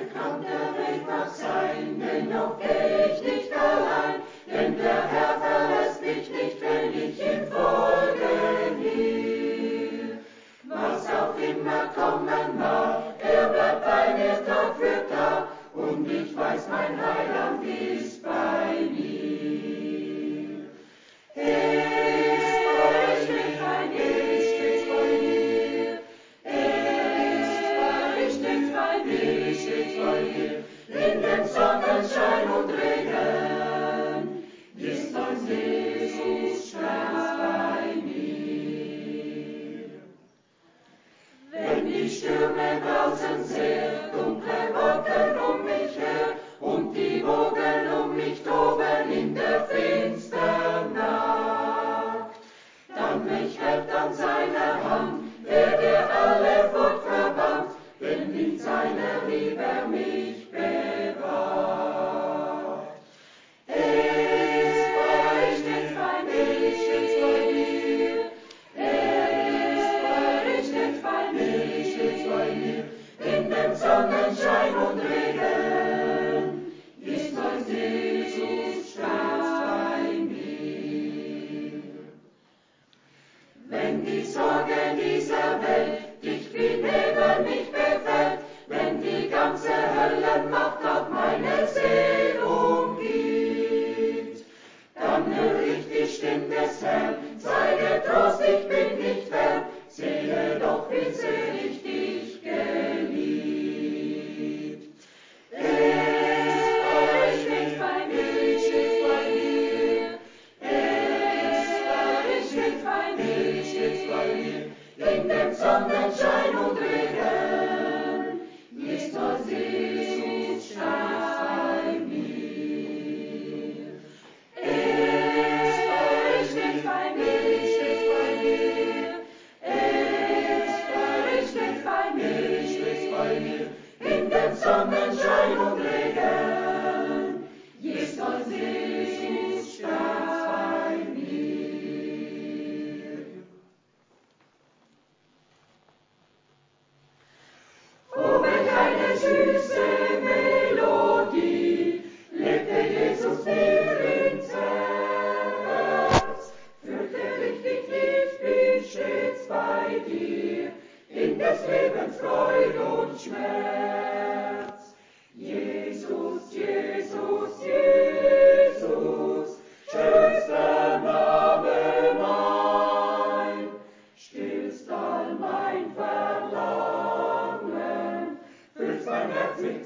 kann der Weg noch sein, dennoch geh ich nicht allein, denn der Herr verlässt mich nicht, wenn ich ihm folgen will. Was auch immer kommen mag, er bleibt bei mir Tag für Tag, und ich weiß, mein Heiland ist bei mir. Er ist bei mir, er ist bei mir, in dem Sonnenschein und Regen, ist mein Jesus ganz bei mir. Wenn die Stürme draußen sehr dunkle Wolken um mich her und die Wogen um mich toben in der finstern Nacht, dann mich hält an seiner Hand, der alle Furcht verbannt, denn in seiner Liebe mich bewahrt. Er ist bei mir, er steht bei mir, in dem Sonnenschein und Regen, ist mein Jesus ganz bei mir. Wenn die Sorge dieser Welt dicht wie Nebel mich befällt, wenn die ganze Höllenmacht auf meine Seele umgibt, dann hör ich die Stimme des Herrn, sei getrost, ich bin nicht fern, sehe doch, wie sehr ich dich geliebt. Er steht bei mir, er steht bei mir, in dem Sonnenschein und Regen, ist mein Jesus ganz bei mir. Er steht bei mir, er steht bei mir, in dem Sonnenschein und Regen, ist mein Jesus ganz bei mir. Oh, welch eine süße Melodie legte Jesus mir ins Herz. Fürchte dich nicht, ich bin stets bei dir, in des Lebens Freud und Schmerz. Jesus, Jesus, Jesus, schönster Name mein, stillst all mein Verlangen, füllst mein Herz mit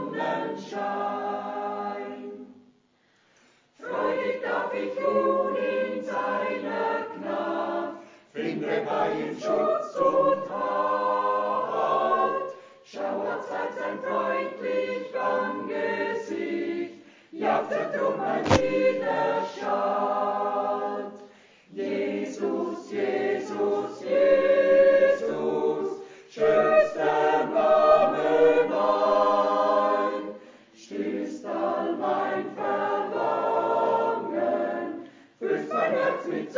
Sonnenschein. Freudig darf ich ruhen in seiner Gnade, finde bei ihm Schutz und Halt. Schauert sein freundlich Angesicht, jagtet drum mein Widerstand. Jesus, Jesus, Jesus, schönster Name mein, stillst all mein Verlangen, füllst mein Herz mit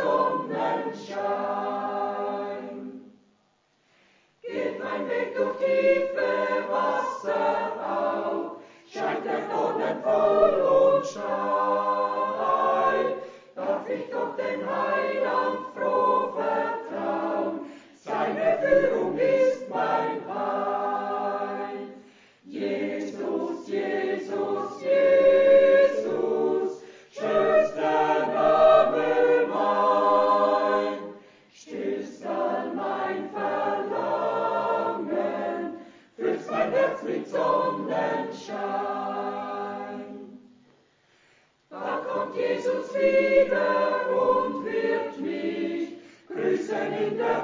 Sonnenschein. Geht mein Weg durch tiefe Wasser auf, scheint der Dornen voll und steil, darf ich doch den Heiland froh vertrauen, seine Führung ist mein Heil. Jesus, Jesus, Jesus, schönster Name mein, stillst all mein Verlangen, füllst mein Herz mit Sonnenschein. Da kommt Jesus wieder und wird mich grüßen in der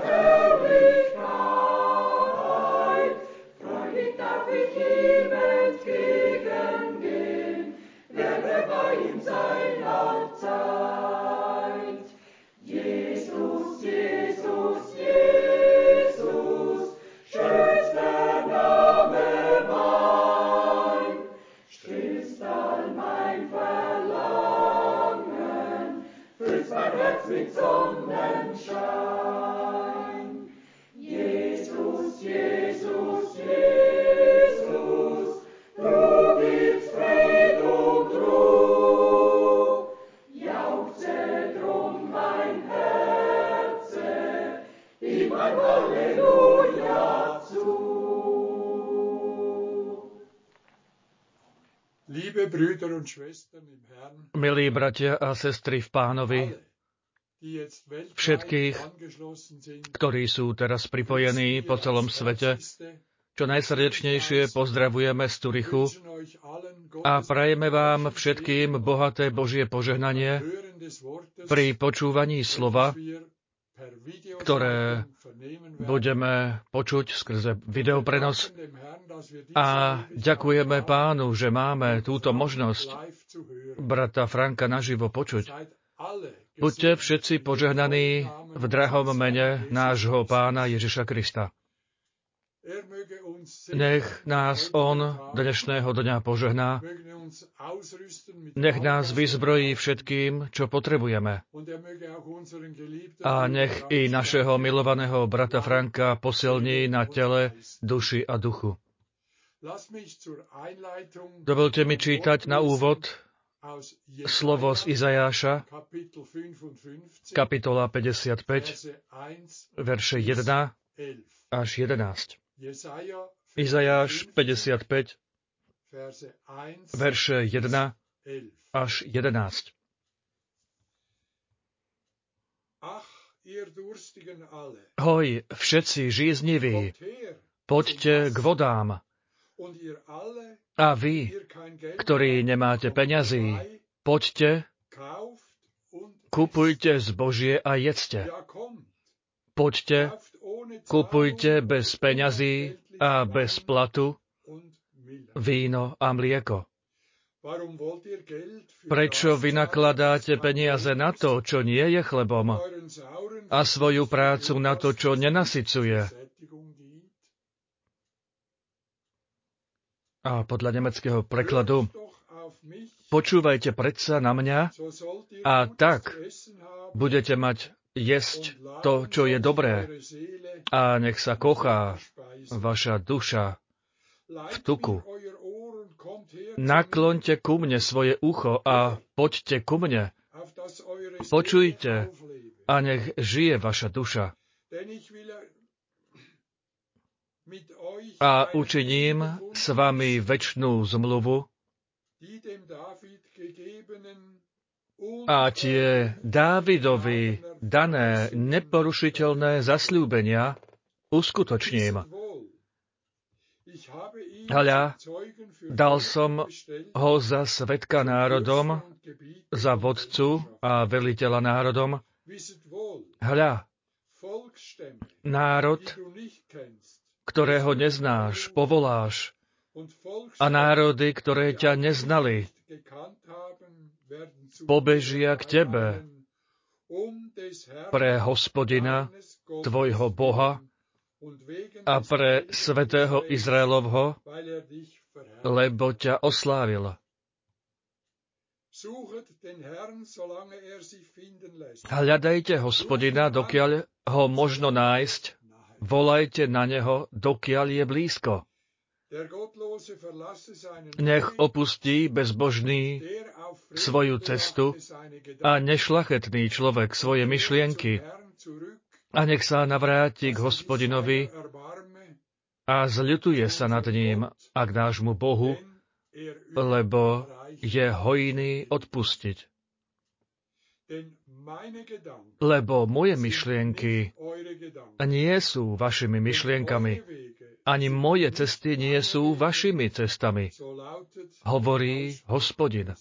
Herrlichkeit. Freudig darf ich ihm entgegengehen, werde bei ihm sein allzeit. Jesus, Jesus, Jesus, schönster Name mein, stillst all mein Verlangen, füllst mein Herz mit Sonnenschein. ein Halleluja zu. Liebe Brüder und Schwestern im Herrn, Milí bratia a sestry v Pánovi, všetkých, ktorí sú teraz pripojení po celom svete, čo najsrdečnejšie pozdravujeme z Turichu a prajeme vám všetkým bohaté Božie požehnanie pri počúvaní slova, ktoré budeme počuť skrze videoprenos. A ďakujeme Pánu, že máme túto možnosť brata Franka naživo počuť. Buďte všetci požehnaní v drahom mene nášho Pána Ježiša Krista. Nech nás On dnešného dňa požehná, nech nás vyzbrojí všetkým, čo potrebujeme. A nech i našeho milovaného brata Franka posilní na tele, duši a duchu. Dovolte mi čítať na úvod slovo z Izajáša, kapitola 55, verše 1 až 11. Izajáš 55, verše 1 až 11. Hoj, všetci žízniví, poďte k vodám. A vy, ktorí nemáte peňazí, poďte, kupujte zbožie a jedzte. Poďte, kupujte bez peňazí a bez platu víno a mlieko. Prečo vynakladáte peniaze na to, čo nie je chlebom, a svoju prácu na to, čo nenasycuje? A podľa nemeckého prekladu: počúvajte predsa na mňa a tak budete mať jesť to, čo je dobré, a nech sa kochá vaša duša v tuku. Nakloňte ku mne svoje ucho a poďte ku mne. Počujte a nech žije vaša duša. A učiním s vami večnú zmluvu a tie Dávidovi dané neporušiteľné zasľúbenia uskutočním. Hľa, dal som ho za svedka národom, za vodcu a veliteľa národom. Hľa, národ, ktorého neznáš, povoláš, a národy, ktoré ťa neznali, pobežia k tebe pre Hospodina, tvojho Boha, a pre svätého Izraelovho, lebo ťa oslávil. Hľadajte Hospodina, dokiaľ ho možno nájsť, volajte na neho, dokiaľ je blízko. Nech opustí bezbožný svoju cestu a nešľachetný človek svoje myšlienky, a nech sa navráti k Hospodinovi a zľutuje sa nad ním a k nášmu Bohu, lebo je hojný odpustiť. Lebo moje myšlienky nie sú vašimi myšlienkami, ani moje cesty nie sú vašimi cestami, hovorí Hospodin.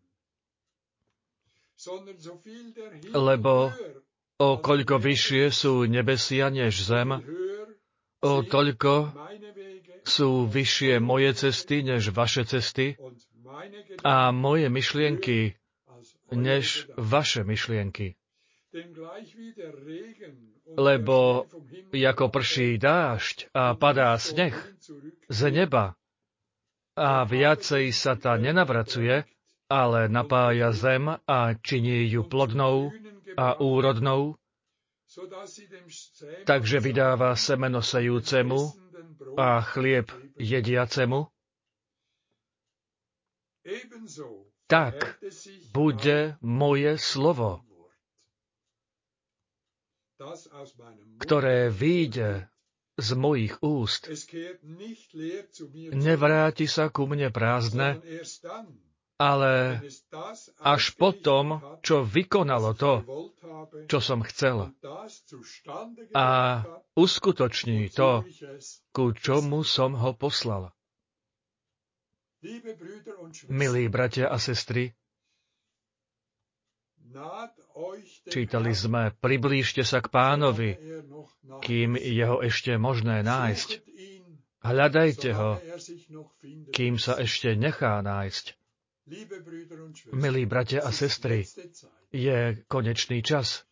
Lebo o koľko vyššie sú nebesia než zem, o toľko sú vyššie moje cesty než vaše cesty a moje myšlienky než vaše myšlienky. Lebo ako prší dážď a padá sneh z neba a viacej sa tá nenavracuje, ale napája zem a činí ju plodnou a úrodnou, takže vydáva semeno sejúcemu a chlieb jediacemu, tak bude moje slovo, ktoré vyjde z mojich úst, nevráti sa ku mne prázdne, ale až potom, čo vykonalo to, čo som chcel, a uskutoční to, ku čomu som ho poslal. Milí bratia a sestry, čítali sme, priblížte sa k Pánovi, kým je ho ešte možné nájsť. Hľadajte ho, kým sa ešte nechá nájsť. Milí bratia a sestry, je konečný čas.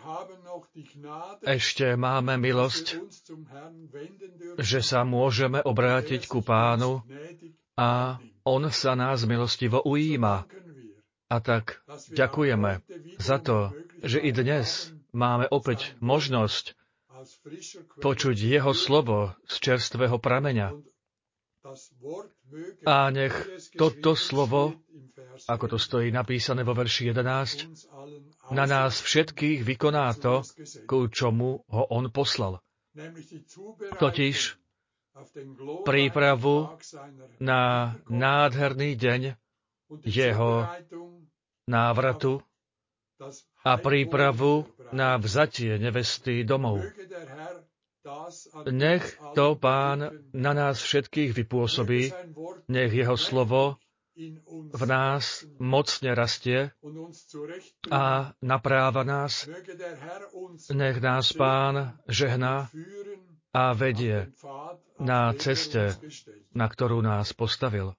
Ešte máme milosť, že sa môžeme obrátiť ku Pánu a on sa nás milostivo ujíma. A tak ďakujeme za to, že i dnes máme opäť možnosť počuť jeho slovo z čerstvého prameňa. A nech toto slovo, ako to stojí napísané vo verši 11, na nás všetkých vykoná to, ku čomu ho on poslal. Totiž prípravu na nádherný deň jeho návratu a prípravu na vzatie nevesty domov. Nech to Pán na nás všetkých vypôsobí, nech jeho slovo v nás mocne rastie a napráva nás. Nech nás Pán žehná a vedie na ceste, na ktorú nás postavil.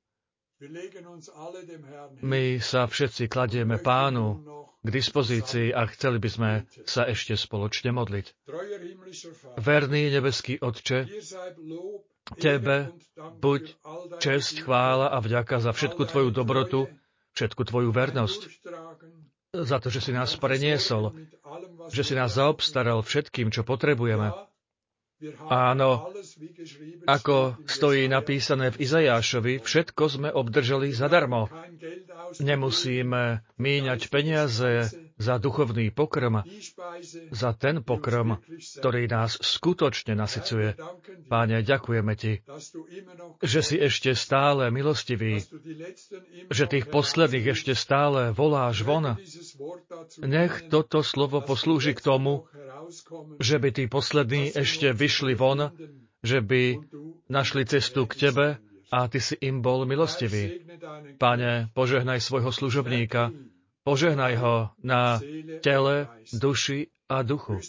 My sa všetci kladieme Pánu k dispozícii a chceli by sme sa ešte spoločne modliť. Verný nebeský Otče, Tebe buď česť, chvála a vďaka za všetku Tvoju dobrotu, všetku Tvoju vernosť, za to, že si nás preniesol, že si nás zaobstaral všetkým, čo potrebujeme. Áno, ako stojí napísané v Izajášovi, všetko sme obdržali zadarmo. Nemusíme míňať peniaze za duchovný pokrm, za ten pokrm, ktorý nás skutočne nasycuje. Páne, ďakujeme Ti, že si ešte stále milostivý, že tých posledných ešte stále voláš von. Nech toto slovo poslúži k tomu, že by tí poslední ešte vyšli von, že by našli cestu k Tebe a Ty si im bol milostivý. Pane, požehnaj svojho služobníka, požehnaj ho na tele, duši a duchu.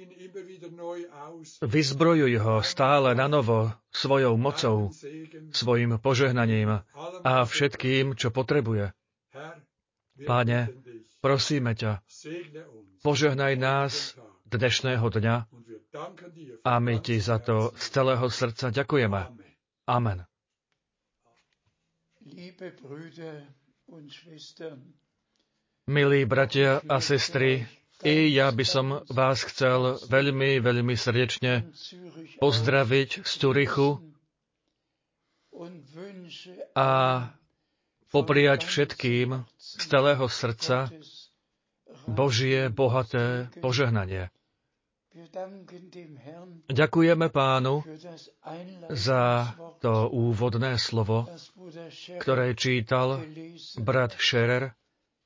Vyzbrojuj ho stále na novo svojou mocou, svojim požehnaním a všetkým, čo potrebuje. Páne, prosíme ťa, požehnaj nás dnešného dňa a my Ti za to z celého srdca ďakujeme. Amen. Milí bratia a sestry, i ja by som vás chcel veľmi, veľmi srdečne pozdraviť z Zürichu a popriať všetkým z celého srdca Božie bohaté požehnanie. Ďakujeme Pánu za to úvodné slovo, ktoré čítal brat Scherer.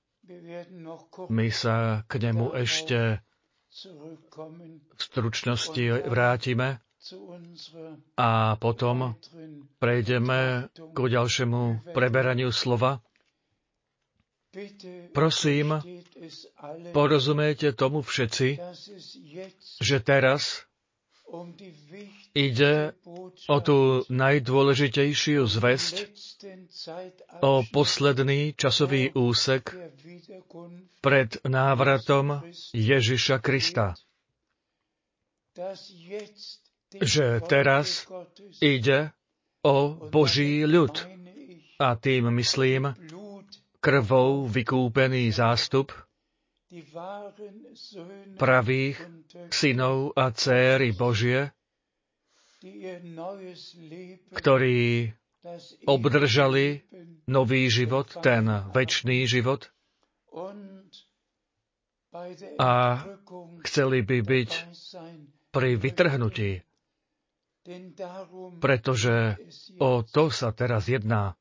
My sa k nemu ešte v stručnosti vrátime a potom prejdeme k ďalšiemu preberaniu slova. Prosím, porozumejte tomu všetci, že teraz ide o tú najdôležitejšiu zvesť, o posledný časový úsek pred návratom Ježiša Krista. Že teraz ide o Boží ľud a tým myslím krvou vykúpený zástup pravých synov a dcéry Božie, ktorí obdržali nový život, ten večný život a chceli by byť pri vytrhnutí, pretože o to sa teraz jedná,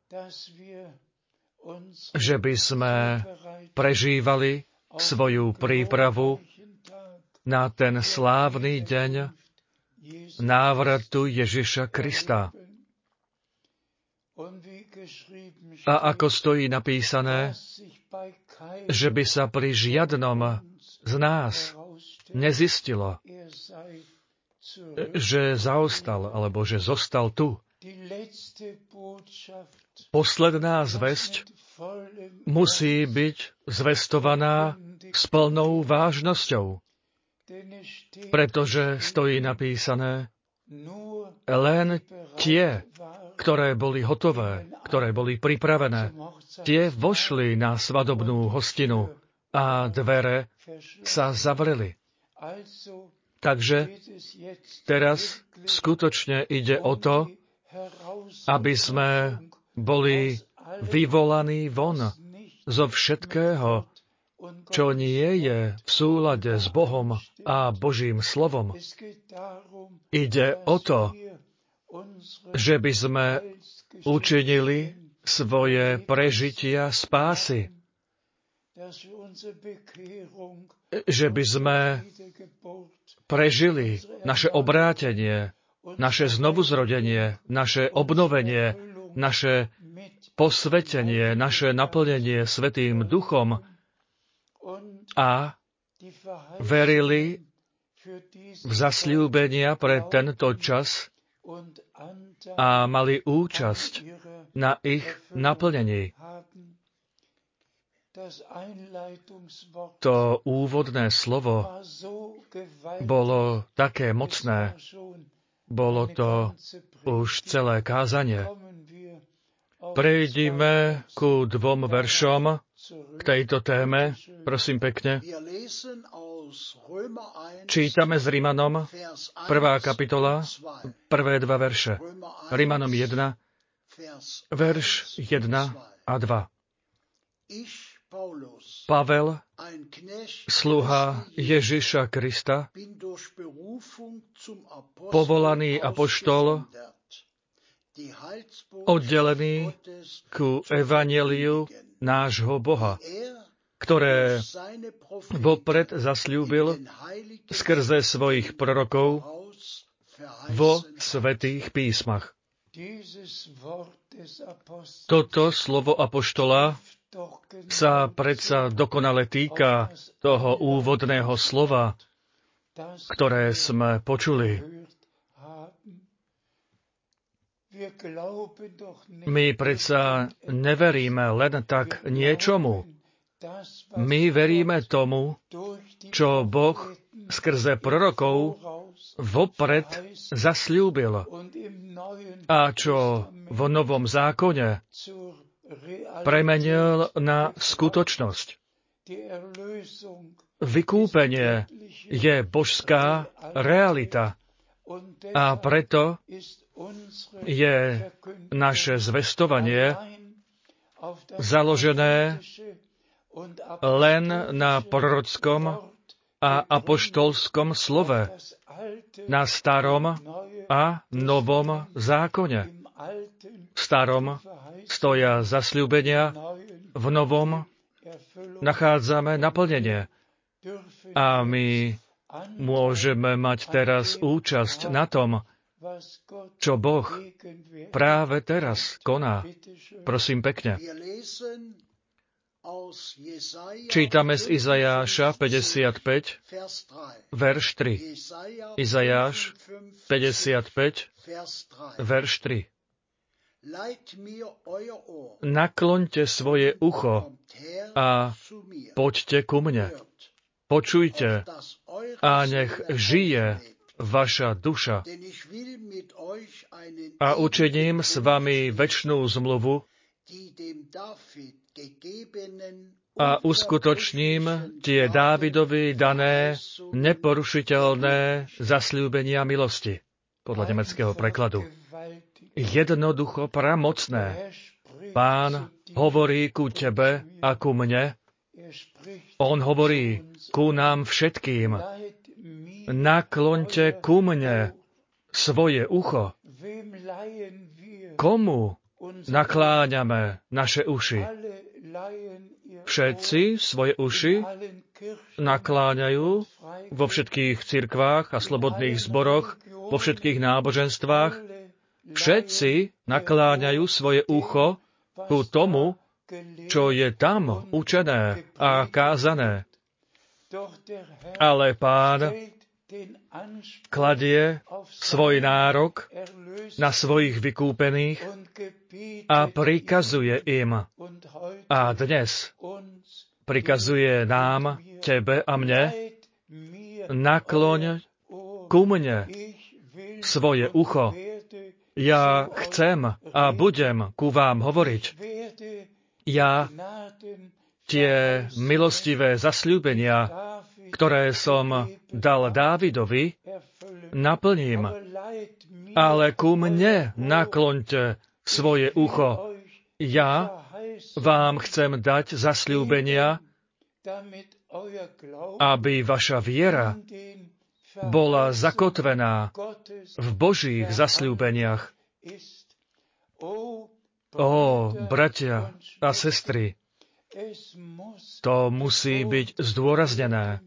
že by sme prežívali svoju prípravu na ten slávny deň návratu Ježiša Krista. A ako stojí napísané, že by sa pri žiadnom z nás nezistilo, že zaostal, alebo že zostal tu. Posledná zvesť musí byť zvestovaná s plnou vážnosťou, pretože stojí napísané, len tie, ktoré boli hotové, ktoré boli pripravené, tie vošli na svadobnú hostinu a dvere sa zavreli. Takže teraz skutočne ide o to, aby sme boli vyvolaní von zo všetkého, čo nie je v súlade s Bohom a Božím slovom. Ide o to, že by sme učinili svoje prežitia spásy. Že by sme prežili naše obrátenie, naše znovuzrodenie, naše obnovenie, naše posvetenie, naše naplnenie Svätým Duchom a verili v zasľúbenia pre tento čas a mali účasť na ich naplnení. To úvodné slovo bolo také mocné, bolo to už celé kázanie. Prejdime ku 2 veršom k tejto téme, prosím pekne. Čítame s Rimanom, 1. kapitola, prvé 2 verše. Rimanom 1, verš 1 a 2. Pavel, sluha Ježiša Krista, povolaný apoštol, oddelený ku evanjeliu nášho Boha, ktoré vopred zasľúbil skrze svojich prorokov vo svätých písmach. Toto slovo apoštola sa predsa dokonale týka toho úvodného slova, ktoré sme počuli. My predsa neveríme len tak niečomu. My veríme tomu, čo Boh skrze prorokov vopred zasľúbil a čo v Novom zákone premenil na skutočnosť. Vykúpenie je božská realita a preto je naše zvestovanie založené len na prorockom a apoštolskom slove, na starom a novom zákone. V starom stoja zasľúbenia, v novom nachádzame naplnenie. A my môžeme mať teraz účasť na tom, čo Boh práve teraz koná. Prosím pekne. Čítame z Izajáša 55, verš 3. Izajáš 55, verš 3. Nakloňte svoje ucho a poďte ku mne. Počujte a nech žije vaša duša. A učiním s vami večnú zmluvu a uskutočním tie Dávidovi dané neporušiteľné zasľúbenia milosti. Podľa nemeckého prekladu. Jednoducho pramocné. Pán hovorí ku tebe a ku mne On hovorí ku nám všetkým: nakloňte ku mne svoje ucho. Komu nakláňame naše uši? Všetci svoje uši nakláňajú vo všetkých cirkvách a slobodných zboroch, vo všetkých náboženstvách. Všetci nakláňajú svoje ucho ku tomu, čo je tam učené a kázané. Ale Pán kladie svoj nárok na svojich vykúpených a prikazuje im. A dnes prikazuje nám, tebe a mne: nakloň ku mne svoje ucho. Ja chcem a budem ku vám hovoriť. Ja tie milostivé zasľúbenia, ktoré som dal Dávidovi, naplním. Ale ku mne nakloňte svoje ucho. Ja vám chcem dať zasľúbenia, aby vaša viera bola zakotvená v Božích zasľúbeniach. Ó, bratia a sestry, to musí byť zdôraznené.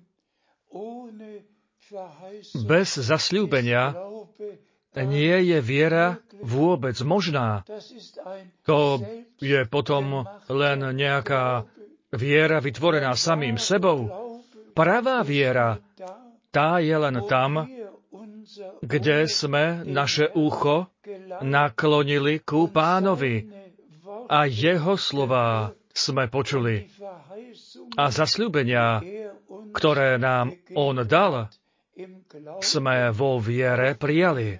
Bez zasľúbenia nie je viera vôbec možná. To je potom len nejaká viera vytvorená samým sebou. Pravá viera, tá je len tam, kde sme naše ucho naklonili ku Pánovi a jeho slová sme počuli. A zasľúbenia, ktoré nám on dal, sme vo viere prijali.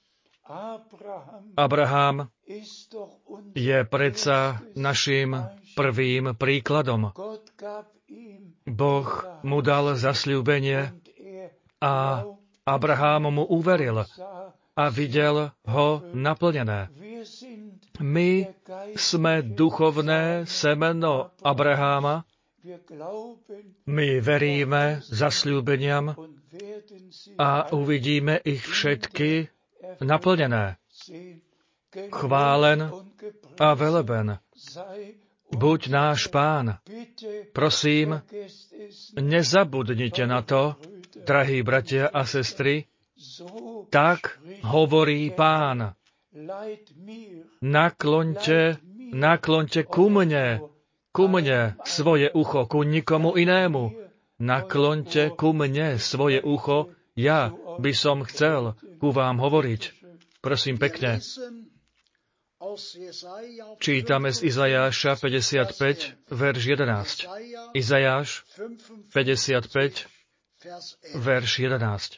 Abraham je predsa naším prvým príkladom. Boh mu dal zasľúbenie a Abraham mu uveril a videl ho naplnené. My sme duchovné semeno Abraháma. My veríme zasľúbeniam a uvidíme ich všetky naplnené. Chválen a veleben buď náš Pán. Prosím, nezabudnite na to, drahí bratia a sestry, tak hovorí Pán. Nakloňte ku mne svoje ucho, ku nikomu inému. Nakloňte ku mne svoje ucho, ja by som chcel ku vám hovoriť. Prosím pekne. Čítame z Izajáša 55, verš 11. Izajáš 55, verš 11.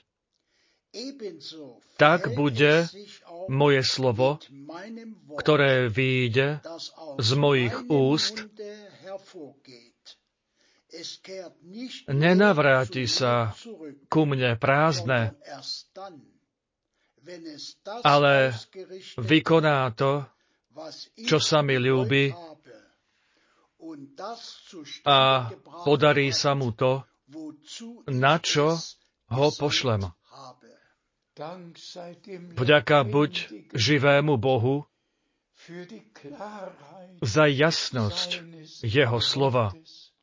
Tak bude moje slovo, ktoré vyjde z mojich úst, nenavráti sa ku mne prázdne, ale vykoná to, čo sa mi ľúbi, a podarí sa mu to, na čo ho pošlem. Vďaka buď živému Bohu za jasnosť jeho slova.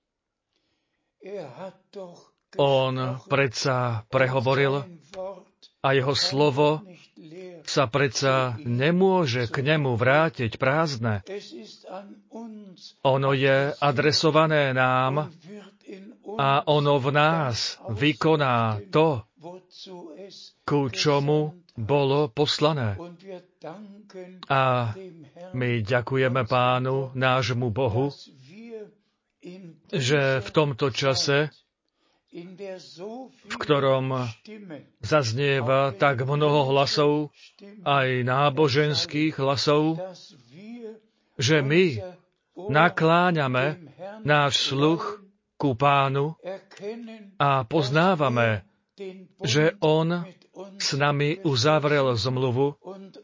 On predsa prehovoril a jeho slovo sa predsa nemôže k nemu vrátiť prázdne. Ono je adresované nám a ono v nás vykoná to, ku čomu bolo poslané. A my ďakujeme Pánu, nášmu Bohu, že v tomto čase, v ktorom zaznieva tak mnoho hlasov, aj náboženských hlasov, že my nakláňame náš sluch ku Pánu a poznávame, že On s nami uzavrel zmluvu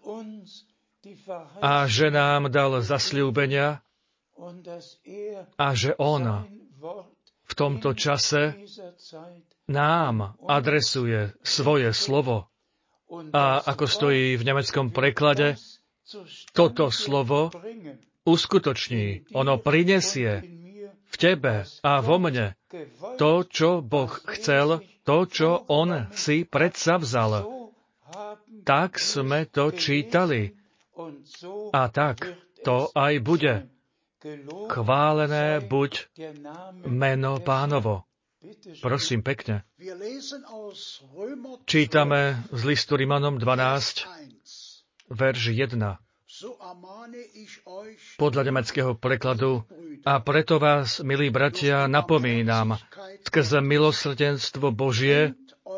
a že nám dal zasľúbenia a že On tomto čase nám adresuje svoje slovo. A ako stojí v nemeckom preklade, toto slovo uskutoční, ono prinesie v tebe a vo mne to, čo Boh chcel, to, čo On si predsavzal. Tak sme to čítali. A tak to aj bude. Chválené buď meno Pánovo. Prosím pekne. Čítame z listu Rimanom 12, verš 1. Podľa nemeckého prekladu: A preto vás, milí bratia, napomínam, skrze milosrdenstvo Božie,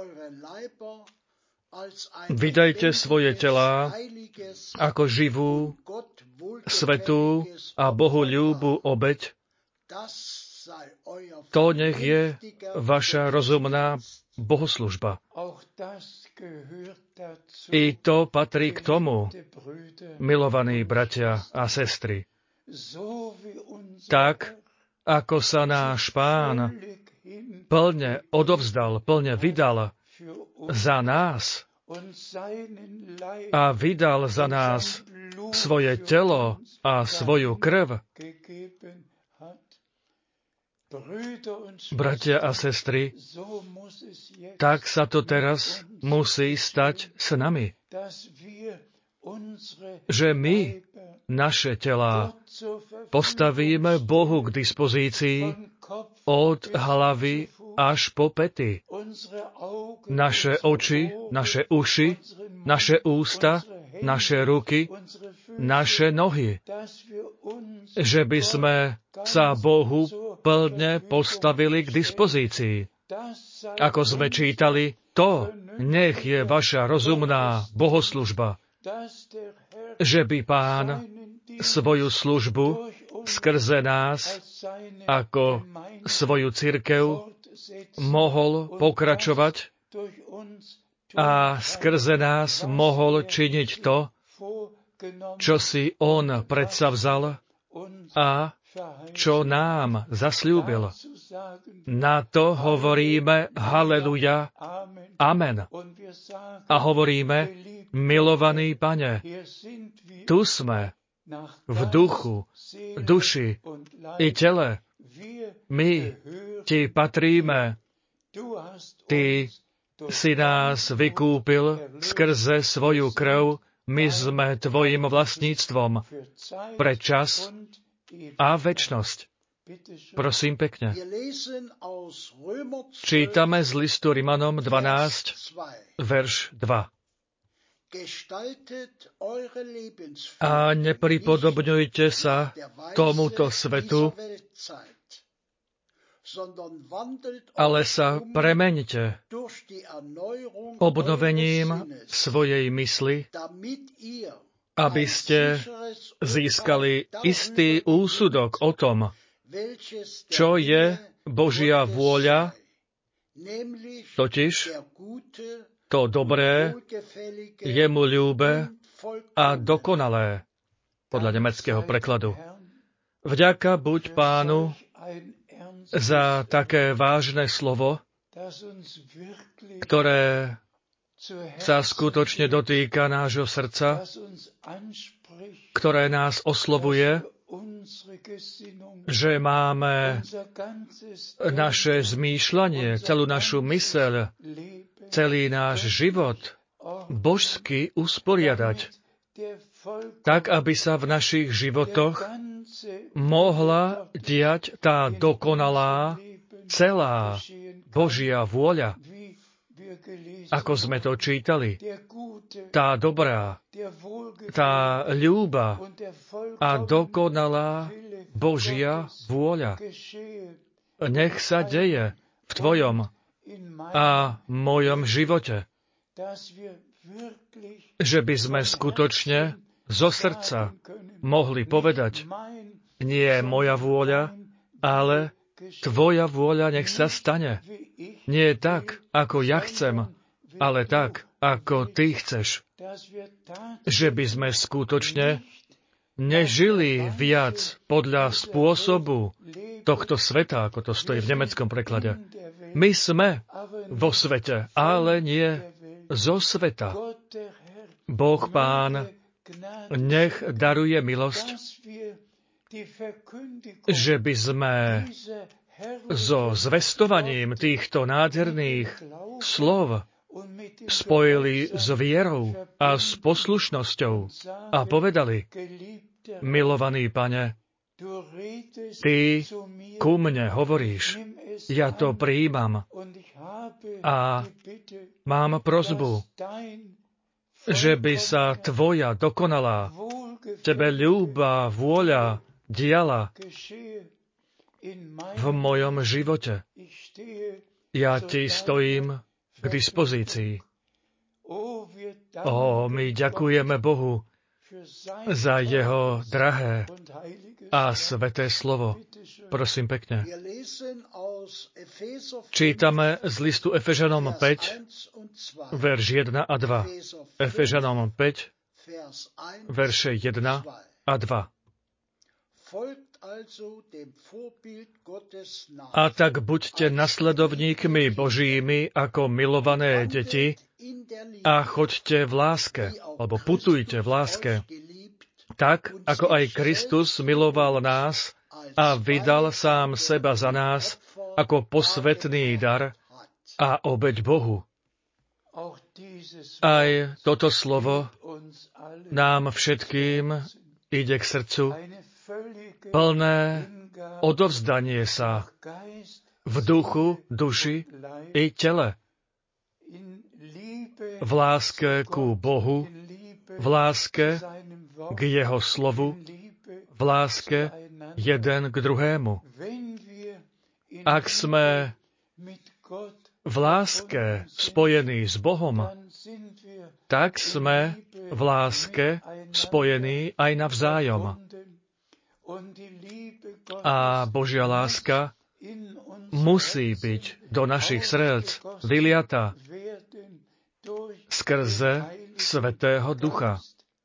vydajte svoje telá ako živú, svätú a Bohu ľúbu obeť. To nech je vaša rozumná bohoslužba. I to patrí k tomu, milovaní bratia a sestry. Tak, ako sa náš Pán plne odovzdal, plne vydal za nás a vydal za nás svoje telo a svoju krv, bratia a sestry, tak sa to teraz musí stať s nami. Že my naše telá postavíme Bohu k dispozícii od hlavy až po pety. Naše oči, naše uši, naše ústa, naše ruky, naše nohy. Že by sme sa Bohu plne postavili k dispozícii. Ako sme čítali, to nech je vaša rozumná bohoslužba. Že by Pán svoju službu skrze nás ako svoju cirkev mohol pokračovať a skrze nás mohol činiť to, čo si On predsavzal a čo nám zasľúbil. Na to hovoríme haleluja, amen. A hovoríme, milovaný Pane, tu sme v duchu, duši i tele. My Ti patríme. Ty si nás vykúpil skrze svoju krv. My sme Tvojim vlastníctvom pre čas a večnosť. Prosím pekne. Čítame z listu Rimanom 12, verš 2. A nepripodobňujte sa tomuto svetu, ale sa premeňte obnovením svojej mysli, aby ste získali istý úsudok o tom, čo je Božia vôľa, totiž to dobré, jemu ľúbe a dokonalé, podľa nemeckého prekladu. Vďaka buď Pánu za také vážne slovo, ktoré sa skutočne dotýka nášho srdca, ktoré nás oslovuje, že máme naše zmýšľanie, celú našu myseľ, celý náš život božsky usporiadať, tak, aby sa v našich životoch mohla diať tá dokonalá, celá Božia vôľa, ako sme to čítali, tá dobrá, tá ľúba a dokonalá Božia vôľa. Nech sa deje v tvojom a mojom živote, že by sme skutočne zo srdca mohli povedať, nie moja vôľa, ale Tvoja vôľa nech sa stane. Nie tak, ako ja chcem, ale tak, ako Ty chceš. Že by sme skutočne nežili viac podľa spôsobu tohto sveta, ako to stojí v nemeckom preklade. My sme vo svete, ale nie zo sveta. Boh Pán nech daruje milosť, že by sme so zvestovaním týchto nádherných slov spojili s vierou a s poslušnosťou a povedali: milovaný Pane, Ty ku mne hovoríš, ja to prijímam a mám prosbu, že by sa Tvoja dokonalá, Tebe ľúba vôľa diala v mojom živote. Ja Ti stojím k dispozícii. My ďakujeme Bohu za Jeho drahé a sveté slovo. Prosím pekne. Čítame z listu Efežanom 5, verš 1 a 2. Efežanom 5, verše 1 a 2. A tak buďte nasledovníkmi Božími ako milované deti a choďte v láske, alebo putujte v láske, tak ako aj Kristus miloval nás a vydal sám seba za nás ako posvätný dar a obeť Bohu. Aj toto slovo nám všetkým ide k srdcu, plné odovzdanie sa v duchu, duši i tele. V láske ku Bohu, v láske k Jeho slovu, v láske jeden k druhému. Ak sme v láske spojení s Bohom, tak sme v láske spojení aj navzájom. A Božia láska musí byť do našich srdc vyliata skrze Svätého Ducha.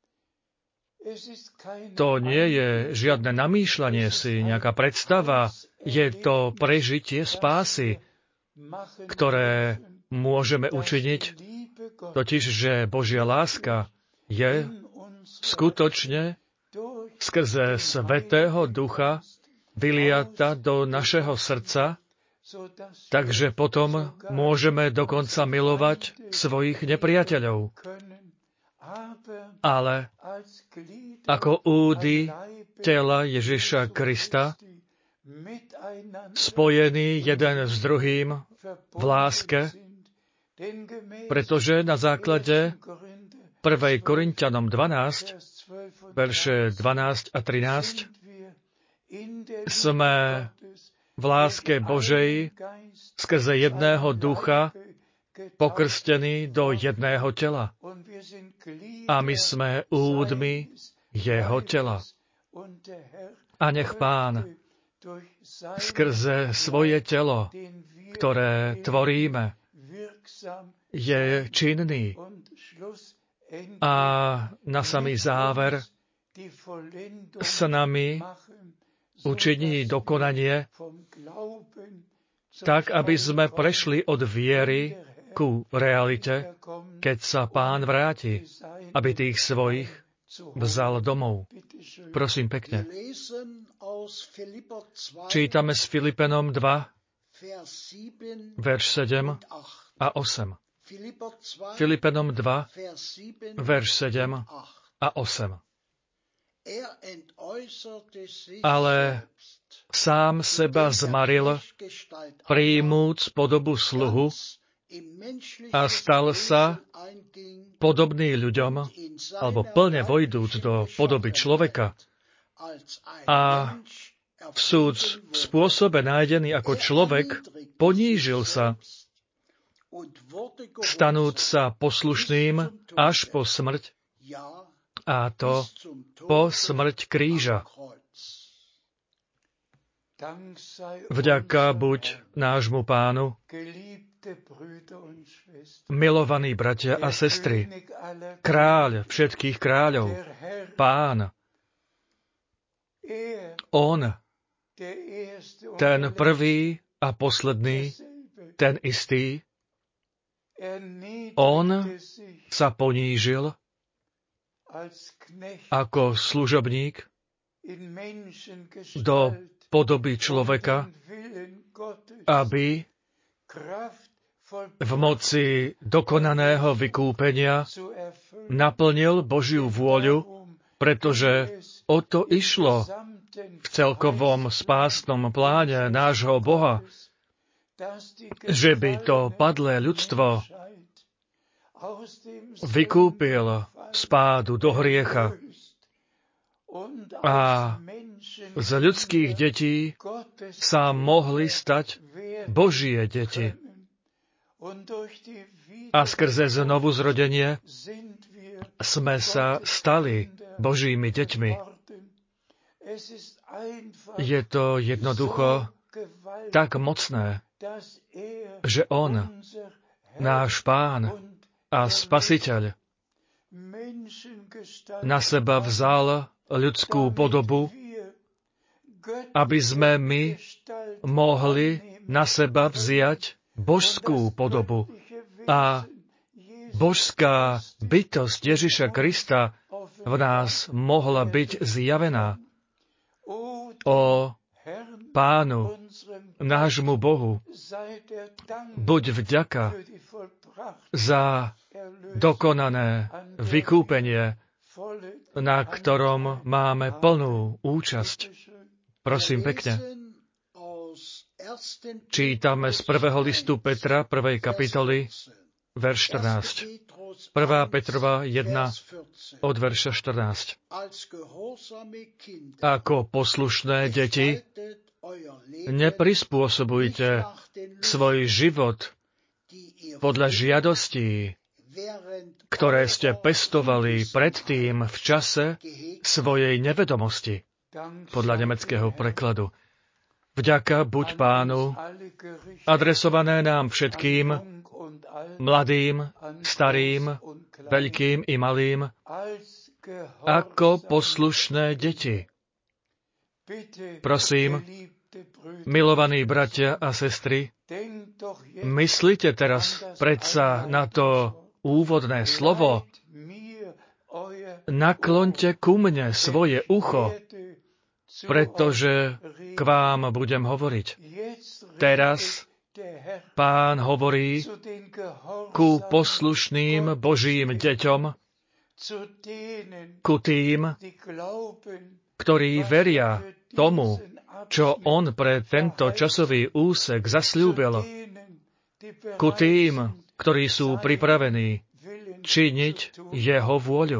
To nie je žiadne namýšľanie si, nejaká predstava, je to prežitie spásy, ktoré môžeme učiniť, totiž, že Božia láska je skutočne skrze Svätého Ducha vyliata do našeho srdca, takže potom môžeme dokonca milovať svojich nepriateľov. Ale ako údy tela Ježiša Krista, spojení jeden s druhým v láske, pretože na základe 1. Korinťanom 12, verše 12 a 13, sme v láske Božej skrze jedného ducha pokrstení do jedného tela. A my sme údmi jeho tela. A nech Pán skrze svoje telo, ktoré tvoríme, je činný a na samý záver s nami učiní dokonanie, tak, aby sme prešli od viery ku realite, keď sa Pán vráti, aby tých svojich vzal domov. Prosím pekne. Čítame s Filipenom 2, verš 7 a 8. Filipenom 2, verš 7 a 8. Ale sám seba zmaril, prijmúc podobu sluhu, a stal sa podobný ľuďom, alebo plne vojdúc do podoby človeka, a v spôsobe nájdený ako človek ponížil sa, stanúc sa poslušným až po smrť, a to po smrť kríža. Vďaka buď nášmu Pánu, milovaní bratia a sestry, kráľ všetkých kráľov, Pán, On, ten prvý a posledný, ten istý, on sa ponížil ako služobník do podoby človeka, aby v moci dokonaného vykúpenia naplnil Božiu vôľu, pretože o to išlo v celkovom spásnom pláne nášho Boha, že by to padlé ľudstvo vykúpil z pádu do hriecha a z ľudských detí sa mohli stať Božie deti. A skrze znovuzrodenie sme sa stali Božími deťmi. Je to jednoducho tak mocné, že On, náš Pán a Spasiteľ, na seba vzal ľudskú podobu, aby sme my mohli na seba vziať božskú podobu. A božská bytosť Ježiša Krista v nás mohla byť zjavená. O Pánu, nášmu Bohu, buď vďaka za dokonané vykúpenie, na ktorom máme plnú účasť. Prosím pekne. Čítame z 1. listu Petra, 1. kapitoly, verš 14. 1. Petrova 1, od verša 14. Ako poslušné deti, neprispôsobujte svoj život podľa žiadostí, ktoré ste pestovali predtým v čase svojej nevedomosti, podľa nemeckého prekladu. Vďaka buď Pánu, adresované nám všetkým, mladým, starým, veľkým i malým, ako poslušné deti. Prosím, milovaní bratia a sestry, myslite teraz predsa na to úvodné slovo. Nakloňte ku mne svoje ucho, pretože k vám budem hovoriť. Teraz Pán hovorí ku poslušným Božím deťom, ku tým, ktorí veria tomu, čo On pre tento časový úsek zasľúbil, ku tým, ktorí sú pripravení činiť Jeho vôľu.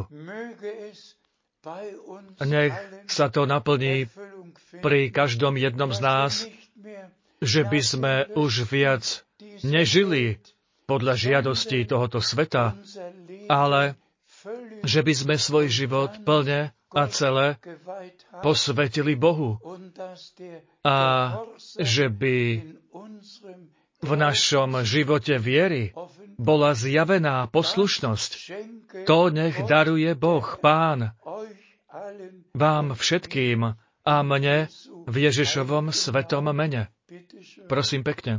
Nech sa to naplní pri každom jednom z nás, že by sme už viac nežili podľa žiadostí tohoto sveta, ale že by sme svoj život plne a celé posvetili Bohu a že by v našom živote viery bola zjavená poslušnosť. To nech daruje Boh, Pán, vám všetkým a mne v Ježišovom svetom mene. Prosím pekne.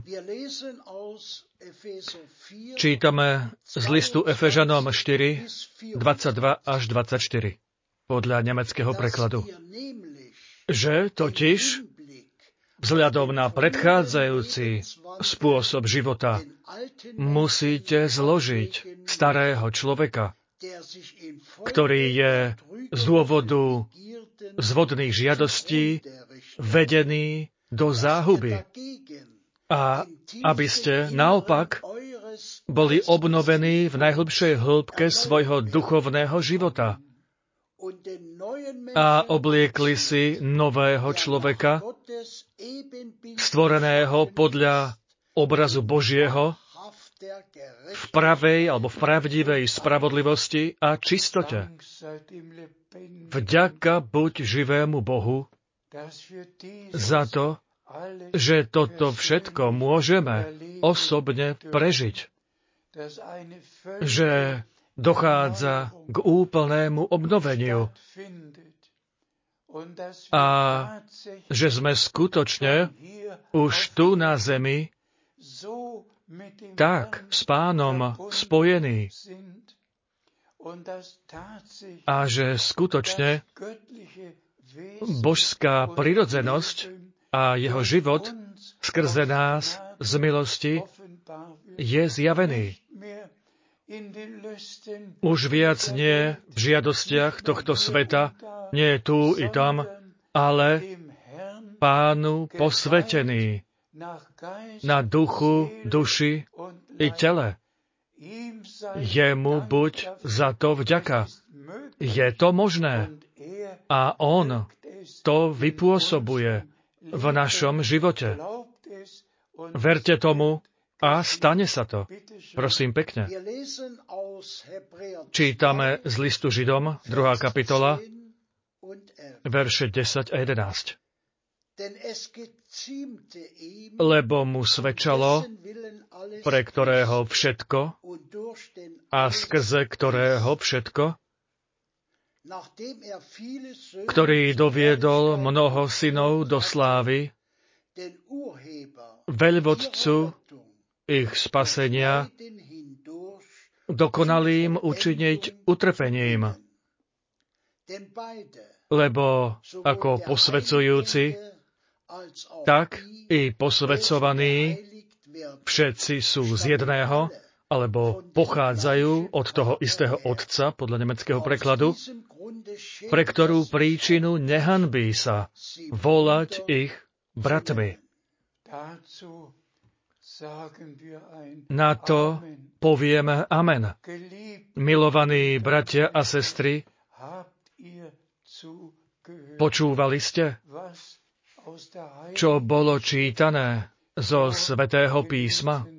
Čítame z listu Efežanom 4, 22 až 24, podľa nemeckého prekladu. Že totiž vzhľadom na predchádzajúci spôsob života musíte zložiť starého človeka, ktorý je z dôvodu zvodných žiadostí vedený do záhuby. A aby ste naopak boli obnovení v najhlbšej hĺbke svojho duchovného života a obliekli si nového človeka, stvoreného podľa obrazu Božieho, v pravej alebo v pravdivej spravodlivosti a čistote. Vďaka buď živému Bohu za to, že toto všetko môžeme osobne prežiť. Že dochádza k úplnému obnoveniu a že sme skutočne už tu na zemi tak s Pánom spojení a že skutočne božská prirodzenosť a jeho život skrze nás z milosti je zjavený. Už viac nie v žiadostiach tohto sveta, nie tu i tam, ale Pánu posvetený na duchu, duši i tele. Jemu buď za to vďaka. Je to možné a on to vypôsobuje v našom živote. Verte tomu a stane sa to. Prosím pekne. Čítame z listu Židom, 2. kapitola, verše 10 a 11. Lebo mu svedčalo, pre ktorého všetko a skrze ktorého všetko, ktorý doviedol mnoho synov do slávy, veľvodcu ich spasenia, dokonalým učiniť utrpením. Lebo ako posvedzujúci, tak i posvedzovaní všetci sú z jedného, alebo pochádzajú od toho istého Otca, podľa nemeckého prekladu, pre ktorú príčinu nehanbí sa volať ich bratmi. Na to povieme amen. Milovaní bratia a sestry, počúvali ste, čo bolo čítané zo Svätého písma?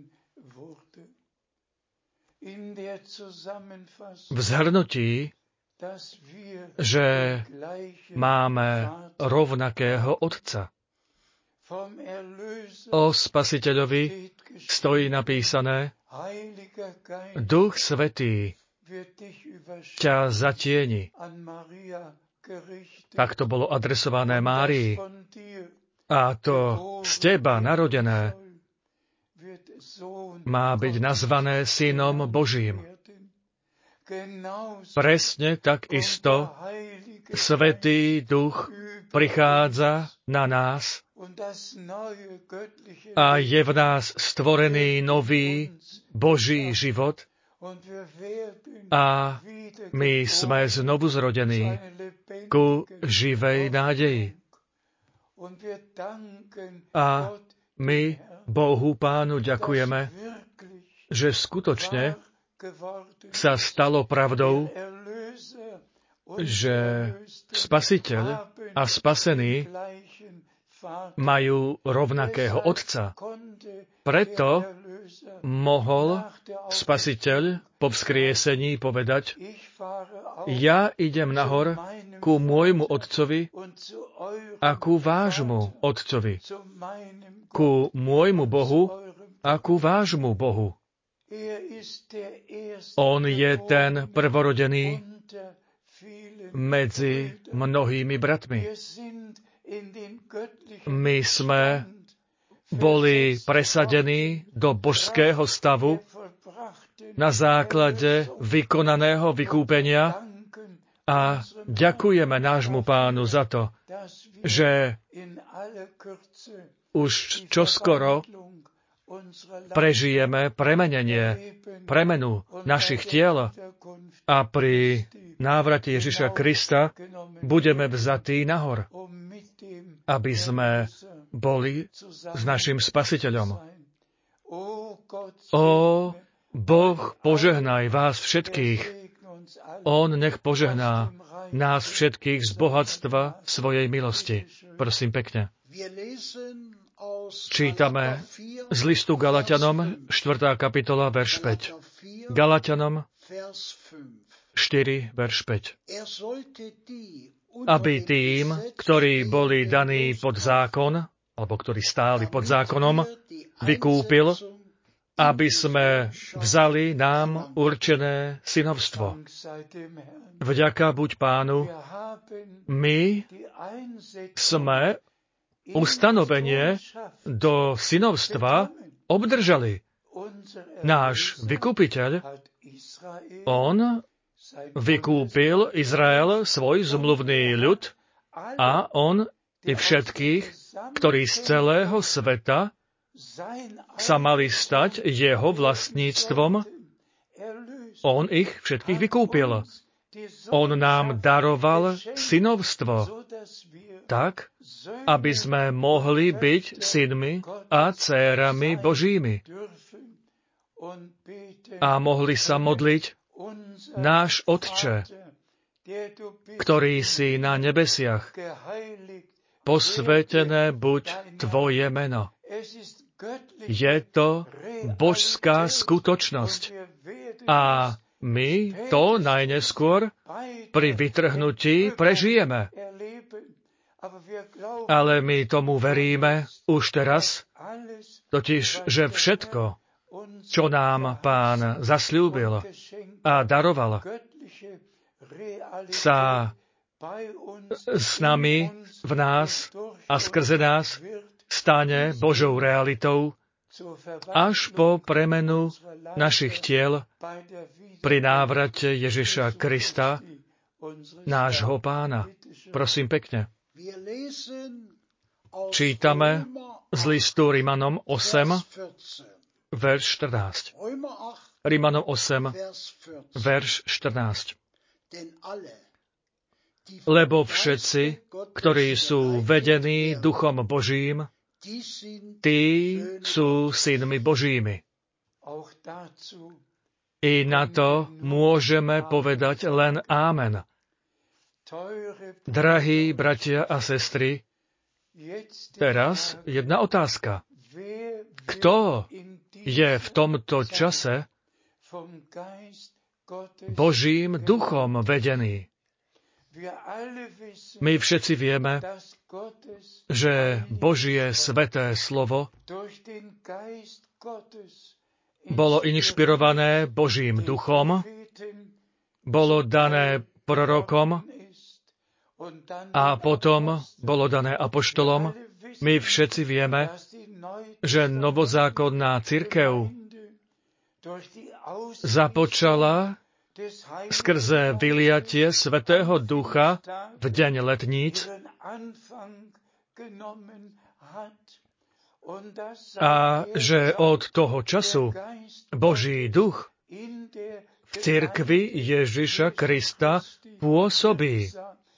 V zhrnutí, že máme rovnakého Otca. O Spasiteľovi stojí napísané: Duch Svätý ťa zatieni. Tak to bolo adresované Márii. A to z teba narodené má byť nazvané Synom Božím. Presne tak isto Svätý Duch prichádza na nás a je v nás stvorený nový Boží život a my sme znovu zrodení ku živej nádeji. A my Bohu Pánu ďakujeme, že skutočne sa stalo pravdou, že Spasiteľ a spasený majú rovnakého Otca. Preto mohol Spasiteľ po vzkriesení povedať: Ja idem nahor ku môjmu Otcovi a ku vášmu Otcovi, ku môjmu Bohu a ku vášmu Bohu. On je ten prvorodený medzi mnohými bratmi. My sme boli presadení do božského stavu na základe vykonaného vykúpenia a ďakujeme nášmu Pánu za to, že už čoskoro prežijeme premenu našich tiel a pri návrate Ježiša Krista budeme vzatí nahor, aby sme boli s našim Spasiteľom. Ó, Boh, požehnaj vás všetkých. On nech požehná nás všetkých z bohatstva svojej milosti. Prosím pekne. Čítame z listu Galatianom, 4. kapitola, verš 5. Galatianom 4, verš 5. Aby tým, ktorí boli daní pod zákon, alebo ktorí stáli pod zákonom, vykúpil aby sme vzali nám určené synovstvo. Vďaka buď Pánu, my sme ustanovenie do synovstva obdržali. Náš vykupiteľ, on vykúpil Izrael, svoj zmluvný ľud, a on i všetkých, ktorí z celého sveta sa mali stať jeho vlastníctvom, on ich všetkých vykúpil. On nám daroval synovstvo, tak, aby sme mohli byť synmi a dcérami Božími a mohli sa modliť: Náš Otče, ktorý si na nebesiach, posvätené buď Tvoje meno. Je to božská skutočnosť. A my to najneskôr pri vytrhnutí prežijeme. Ale my tomu veríme už teraz, totiž, že všetko, čo nám Pán zasľúbil a daroval, sa s nami, v nás a skrze nás stane Božou realitou až po premenu našich tiel pri návrate Ježiša Krista, nášho Pána. Prosím pekne. Čítame z listu Rimanom 8, verš 14. Rimanom 8, verš 14. Lebo všetci, ktorí sú vedení Duchom Božím, tí sú synmi Božími. I na to môžeme povedať len ámen. Drahí bratia a sestry, teraz jedna otázka. Kto je v tomto čase Božím duchom vedený? My všetci vieme, že Božie sväté slovo bolo inšpirované Božím duchom, bolo dané prorokom a potom bolo dané apoštolom. My všetci vieme, že novozákonná cirkev započala skrze vyliatie Svätého Ducha v deň letníc a že od toho času Boží duch v cirkvi Ježiša Krista pôsobí,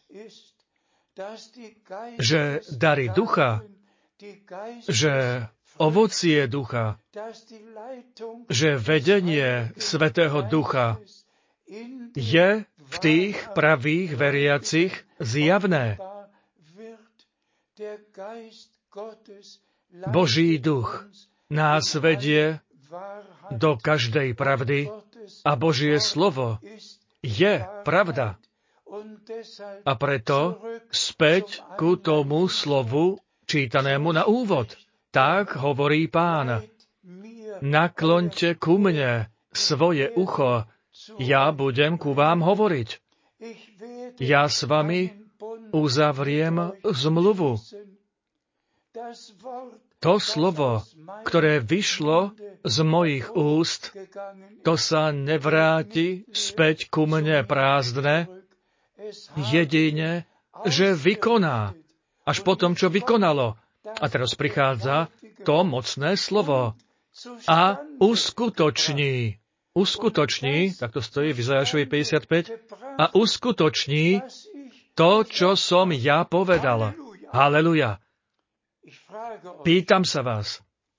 že dary ducha, že ovocie ducha, že vedenie Svätého Ducha je v tých pravých veriacich zjavné. Boží duch nás vedie do každej pravdy a Božie slovo je pravda. A preto späť ku tomu slovu čítanému na úvod. Tak hovorí Pán: Nakloňte ku mne svoje ucho, ja budem ku vám hovoriť. Ja s vami uzavriem zmluvu. To slovo, ktoré vyšlo z mojich úst, to sa nevráti späť ku mne prázdne, jedine, že vykoná. Až potom, čo vykonalo. A teraz prichádza to mocné slovo. A uskutoční. Uskutoční, tak to stojí v Izajašovi 55, a uskutoční to, čo som ja povedal. Haleluja. Pýtam sa vás,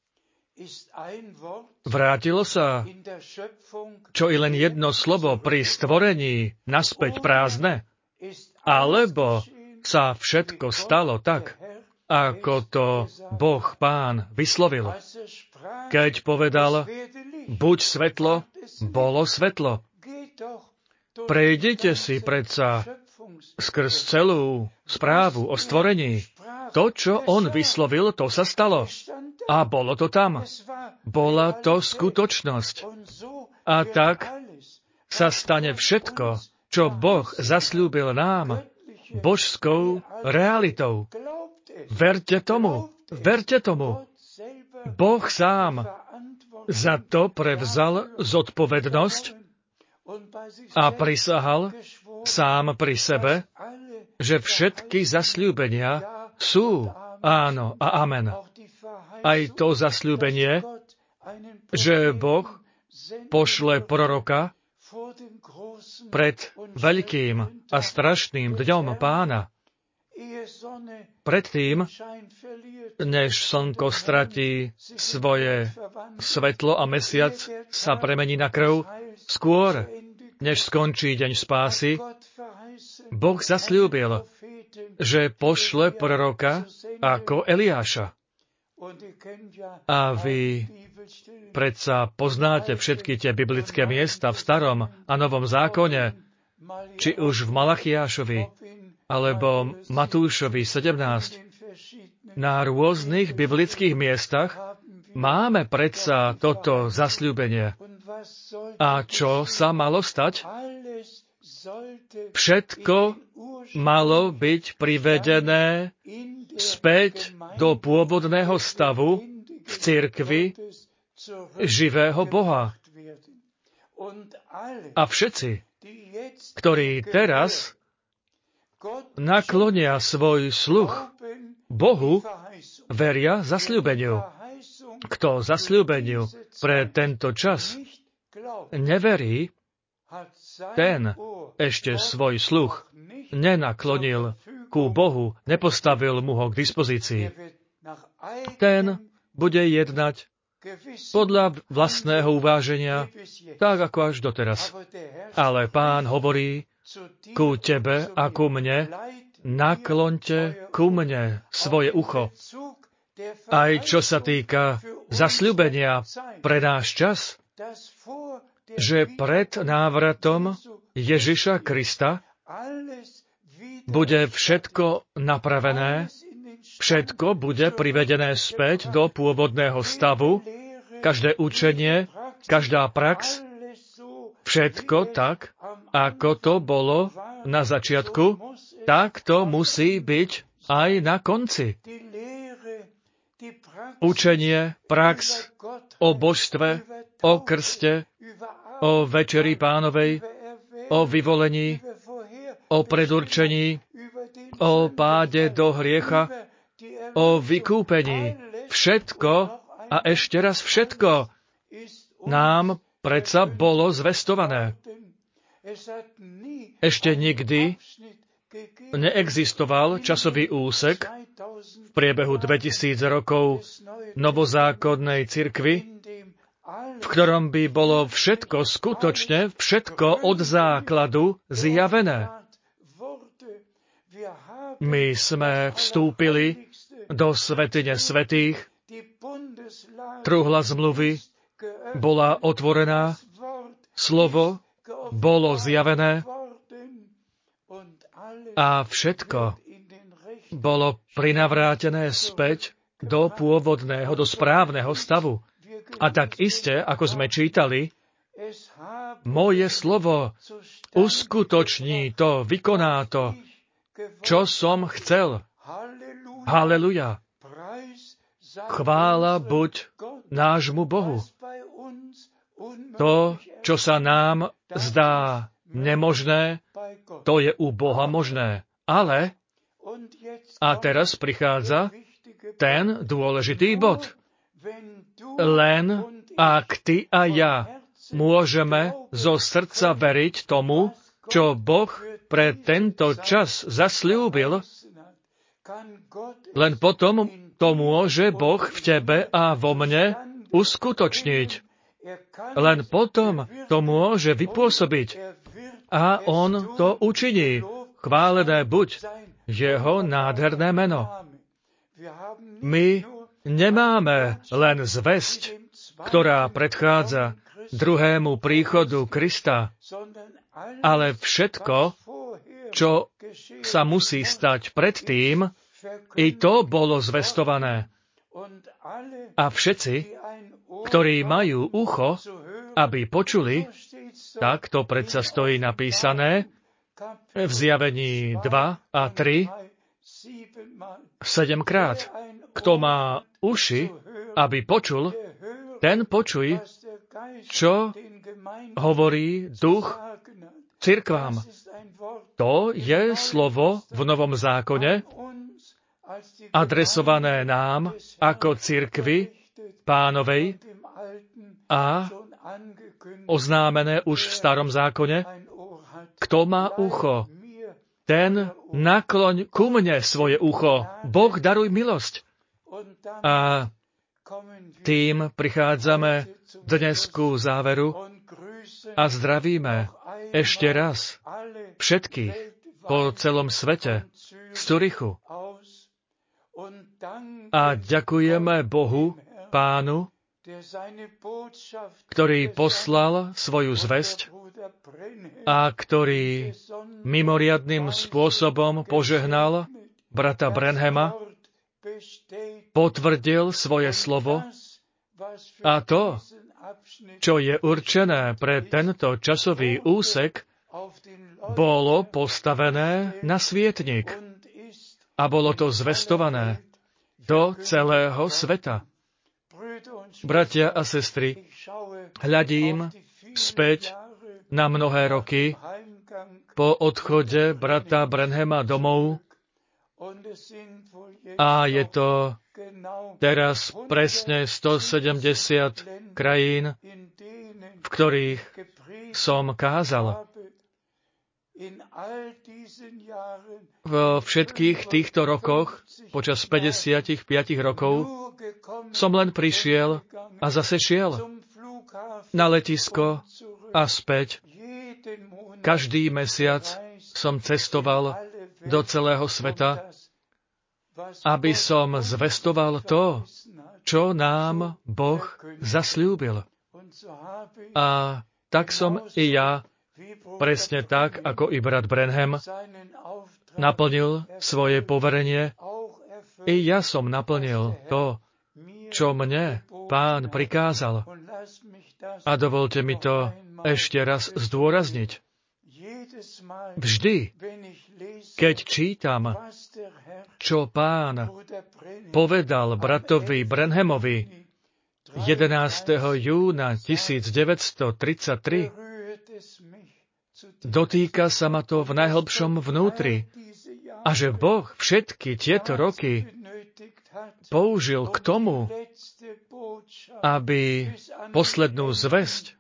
vrátilo sa čo i len jedno slovo pri stvorení naspäť prázdne? Alebo sa všetko stalo tak, ako to Boh Pán vyslovil? Keď povedal: buď svetlo, bolo svetlo. Prejdite si predsa skrz celú správu o stvorení To, čo on vyslovil, to sa stalo. A bolo to tam. Bola to skutočnosť. A tak sa stane všetko, čo Boh zasľúbil nám, božskou realitou. Verte tomu. Verte tomu. Boh sám za to prevzal zodpovednosť a prisahal sám pri sebe, že všetky zasľúbenia sú áno a amen. Aj to zasľúbenie, že Boh pošle proroka pred veľkým a strašným dňom Pána. Predtým, než slnko stratí svoje svetlo a mesiac sa premení na krv, skôr, než skončí deň spásy, Boh zasľúbil, že pošle proroka ako Eliáša. A vy predsa poznáte všetky tie biblické miesta v Starom a Novom zákone, či už v Malachiášovi, alebo Matúšovi 17. Na rôznych biblických miestach máme predsa toto zasľúbenie. A čo sa malo stať? Všetko malo byť privedené späť do pôvodného stavu v cirkvi živého Boha. A všetci, ktorí teraz naklonia svoj sluch Bohu, veria zasľúbeniu. Kto zasľúbeniu pre tento čas neverí, ten ešte svoj sluch nenaklonil ku Bohu, nepostavil mu ho k dispozícii. Ten bude jednať podľa vlastného uváženia, tak ako až doteraz. Ale Pán hovorí ku tebe a ku mne, nakloňte ku mne svoje ucho. Aj čo sa týka zasľúbenia pre náš čas, že pred návratom Ježiša Krista bude všetko napravené, všetko bude privedené späť do pôvodného stavu, každé učenie, každá prax, všetko tak, ako to bolo na začiatku, tak to musí byť aj na konci. Učenie, prax o božstve, o krste, o večeri Pánovej, o vyvolení, o predurčení, o páde do hriecha, o vykúpení. Všetko a ešte raz všetko nám predsa bolo zvestované. Ešte nikdy neexistoval časový úsek v priebehu 2000 rokov novozákonnej cirkvi, v ktorom by bolo všetko skutočne, všetko od základu zjavené. My sme vstúpili do svätyne svätých, truhla zmluvy bola otvorená, slovo bolo zjavené a všetko bolo prinavrátené späť do pôvodného, do správneho stavu. A tak iste, ako sme čítali, moje slovo uskutoční to, vykoná to, čo som chcel. Haleluja. Chvála buď nášmu Bohu. To, čo sa nám zdá nemožné, to je u Boha možné. Ale, a teraz prichádza ten dôležitý bod. Len ak ty a ja môžeme zo srdca veriť tomu, čo Boh pre tento čas zasľúbil, len potom to môže Boh v tebe a vo mne uskutočniť. Len potom to môže vypôsobiť. A on to učiní. Chválené buď jeho nádherné meno. My nemáme len zvesť, ktorá predchádza druhému príchodu Krista, ale všetko, čo sa musí stať predtým, I to bolo zvestované. A všetci, ktorí majú ucho, aby počuli, tak to predsa stojí napísané v Zjavení 2 a 3 7-krát. Kto má uši, aby počul, ten počuj, čo hovorí Duch cirkvám. To je slovo v Novom zákone, adresované nám ako cirkvi Pánovej a oznámené už v Starom zákone. Kto má ucho, ten nakloň ku mne svoje ucho. Boh, daruj milosť. A tým prichádzame dnes ku záveru a zdravíme ešte raz všetkých po celom svete z Zürichu. A ďakujeme Bohu, Pánu, ktorý poslal svoju zvesť a ktorý mimoriadnym spôsobom požehnal brata Branhama, potvrdil svoje slovo a to, čo je určené pre tento časový úsek, bolo postavené na svietnik a bolo to zvestované do celého sveta. Bratia a sestry, hľadím späť na mnohé roky po odchode brata Branhama domov a je to teraz presne 170 krajín, v ktorých som kázal. Vo všetkých týchto rokoch, počas 55 rokov, som len prišiel a zase šiel na letisko a späť. Každý mesiac som cestoval do celého sveta, aby som zvestoval to, čo nám Boh zasľúbil. A tak som i ja, presne tak, ako i brat Branham, naplnil svoje poverenie. I ja som naplnil to, čo mne Pán prikázal. A dovolte mi to ešte raz zdôrazniť. Vždy, keď čítam, čo Pán povedal bratovi Branhamovi 11. júna 1933, dotýka sa ma to v najhlbšom vnútri. A že Boh všetky tieto roky použil k tomu, aby poslednú zvesť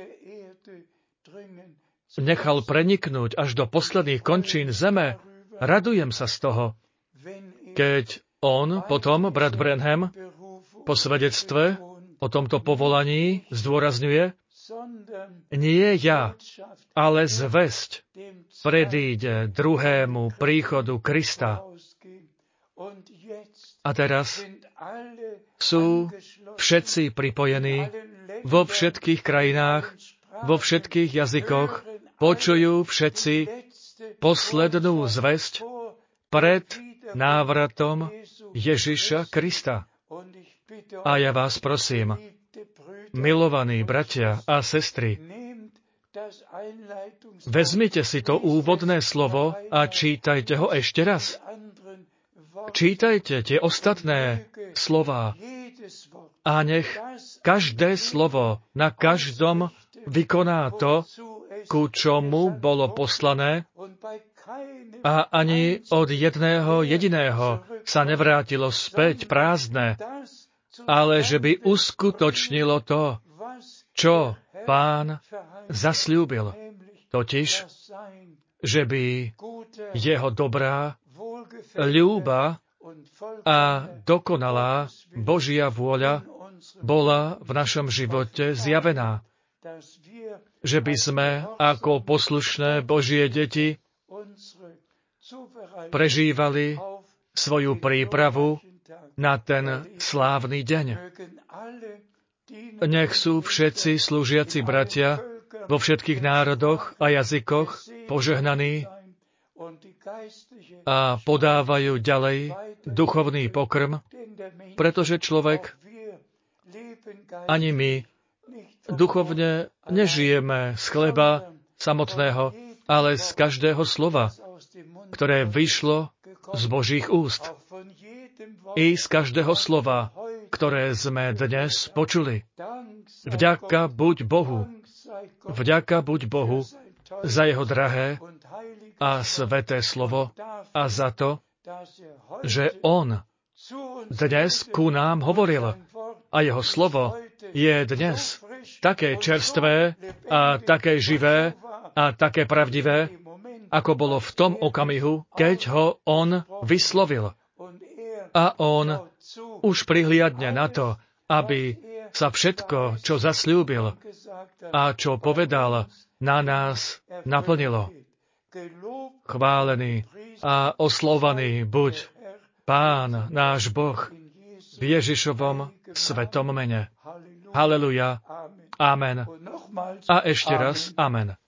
nechal preniknúť až do posledných končín zeme, radujem sa z toho. Keď on, potom brat Branham, po svedectve o tomto povolaní zdôrazňuje, nie ja, ale zvesť predíde druhému príchodu Krista. A teraz sú všetci pripojení vo všetkých krajinách, vo všetkých jazykoch, počujú všetci poslednú zvesť pred návratom Ježiša Krista. A ja vás prosím, milovaní bratia a sestry, vezmite si to úvodné slovo a čítajte ho ešte raz. Čítajte tie ostatné slová a nech každé slovo na každom vykoná to, ku čomu bolo poslané, a ani od jedného jediného sa nevrátilo späť prázdne, ale že by uskutočnilo to, čo Pán zasľúbil, totiž, že by jeho dobrá, ľúba a dokonalá Božia vôľa bola v našom živote zjavená. Že by sme ako poslušné Božie deti prežívali svoju prípravu na ten slávny deň. Nech sú všetci slúžiaci bratia vo všetkých národoch a jazykoch požehnaní a podávajú ďalej duchovný pokrm, pretože človek, ani my, duchovne nežijeme z chleba samotného, ale z každého slova, ktoré vyšlo z Božích úst. I z každého slova, ktoré sme dnes počuli. Vďaka buď Bohu za jeho drahé a sveté slovo a za to, že on dnes ku nám hovoril a jeho slovo je dnes také čerstvé a také živé a také pravdivé, ako bolo v tom okamihu, keď ho on vyslovil. A on už prihliadne na to, aby sa všetko, čo zasľúbil a čo povedal, na nás naplnilo. Chválený a oslovaný buď Pán náš Boh v Ježišovom svetom mene. Haleluja. Amen. A ešte raz amen.